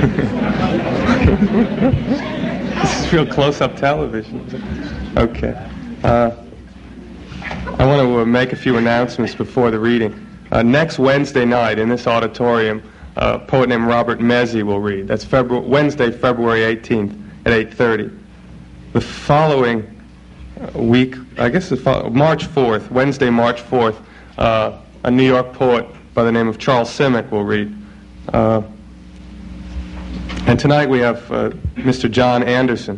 This is real close-up television. Okay. I want to make a few announcements before the reading. Next Wednesday night in this auditorium, a poet named Robert Mezzi will read. That's Wednesday, February 18th at 8:30. The following week, I guess March 4th, Wednesday, March 4th, a New York poet by the name of Charles Simic will read. And tonight we have Mr. John Anderson.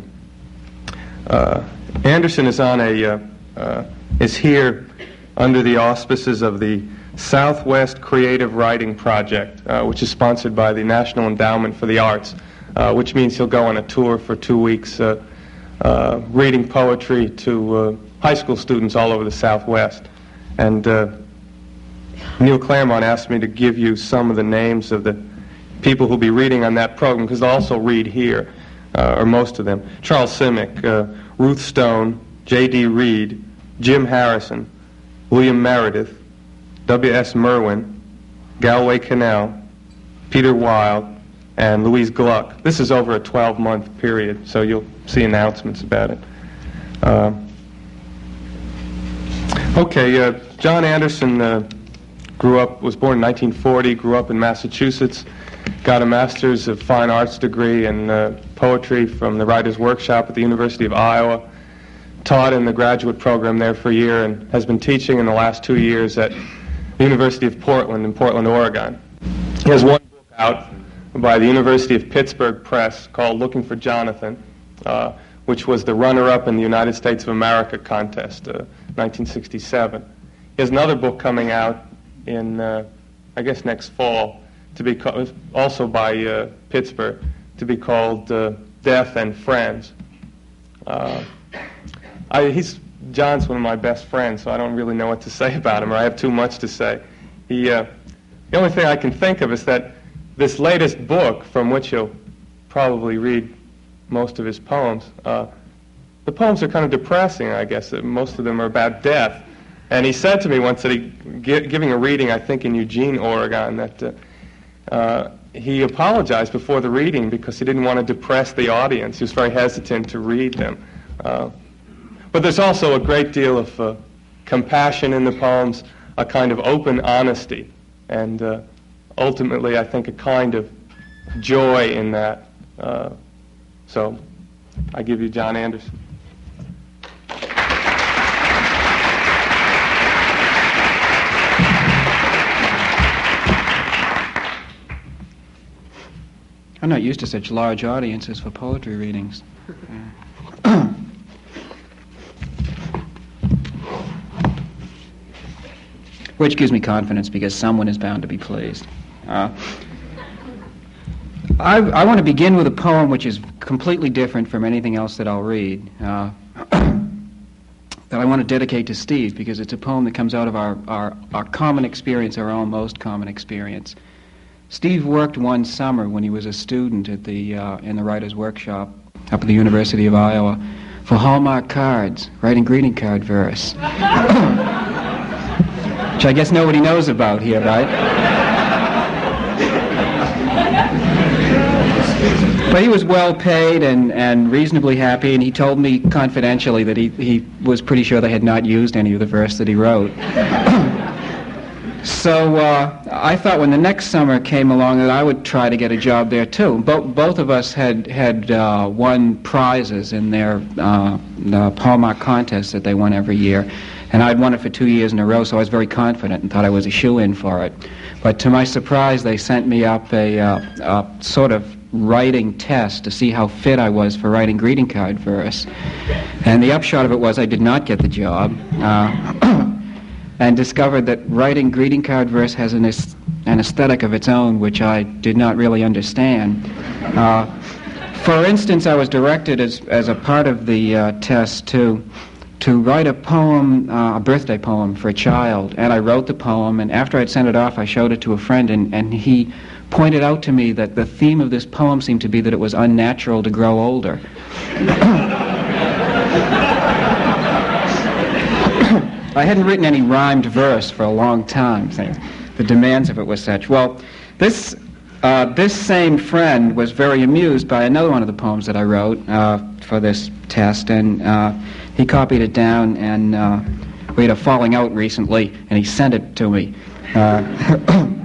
Anderson is is here under the auspices of the Southwest Creative Writing Project, which is sponsored by the National Endowment for the Arts, which means he'll go on a tour for 2 weeks reading poetry to high school students all over the Southwest. And Neil Claremont asked me to give you some of the names of the people who'll be reading on that program, because they'll also read here, or most of them. Charles Simic, Ruth Stone, J.D. Reed, Jim Harrison, William Meredith, W.S. Merwin, Galway Cannell, Peter Wilde, and Louise Gluck. This is over a 12-month period, so you'll see announcements about it. John Anderson was born in 1940, grew up in Massachusetts, got a Master's of Fine Arts degree in poetry from the Writers' Workshop at the University of Iowa, taught in the graduate program there for a year, and has been teaching in the last 2 years at the University of Portland in Portland, Oregon. He has one book out by the University of Pittsburgh Press called Looking for Jonathan, which was the runner-up in the United States of America contest, 1967. He has another book coming out in, I guess, next fall, to be also by Pittsburgh, to be called Death and Friends. John's one of my best friends, so I don't really know what to say about him, or I have too much to say. The only thing I can think of is that this latest book, from which you'll probably read most of his poems, the poems are kind of depressing, I guess. Most of them are about death. And he said to me once that giving a reading, I think in Eugene, Oregon, that he apologized before the reading because he didn't want to depress the audience. He was very hesitant to read them. But there's also a great deal of compassion in the poems, a kind of open honesty, and ultimately, I think, a kind of joy in that. So I give you John Anderson. I'm not used to such large audiences for poetry readings. Which gives me confidence, because someone is bound to be pleased. I want to begin with a poem which is completely different from anything else that I'll read, that I want to dedicate to Steve, because it's a poem that comes out of our common experience, our own most common experience. Steve worked one summer when he was a student at in the Writers' Workshop up at the University of Iowa for Hallmark cards, writing greeting card verse. Which I guess nobody knows about here, right? But he was well paid and reasonably happy, and he told me confidentially that he was pretty sure they had not used any of the verse that he wrote. So I thought when the next summer came along that I would try to get a job there too. Both of us had won prizes in their the Hallmark contests that they won every year. And I'd won it for 2 years in a row, so I was very confident and thought I was a shoo-in for it. But to my surprise, they sent me up a sort of writing test to see how fit I was for writing greeting card verse. And the upshot of it was I did not get the job, and discovered that writing greeting card verse has an aesthetic of its own, which I did not really understand. For instance, I was directed as a part of the test to write a poem, a birthday poem for a child, and I wrote the poem, and after I'd sent it off, I showed it to a friend, and he pointed out to me that the theme of this poem seemed to be that it was unnatural to grow older. I hadn't written any rhymed verse for a long time, the demands of it were such. Well, this This same friend was very amused by another one of the poems that I wrote for this test, and he copied it down, and we had a falling out recently, and he sent it to me.